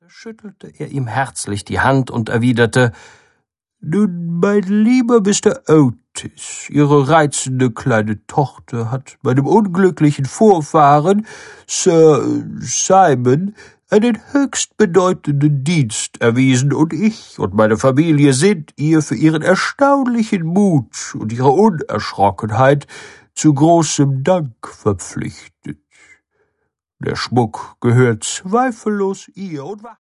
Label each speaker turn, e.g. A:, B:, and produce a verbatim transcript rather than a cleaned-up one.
A: schüttelte er ihm herzlich die Hand und erwiderte: »Nun, mein lieber Mister Otis, Ihre reizende kleine Tochter hat meinem unglücklichen Vorfahren, Sir Simon, einen höchst bedeutenden Dienst erwiesen, und ich und meine Familie sind ihr für ihren erstaunlichen Mut und ihre Unerschrockenheit zu großem Dank verpflichtet. Der Schmuck gehört zweifellos ihr und war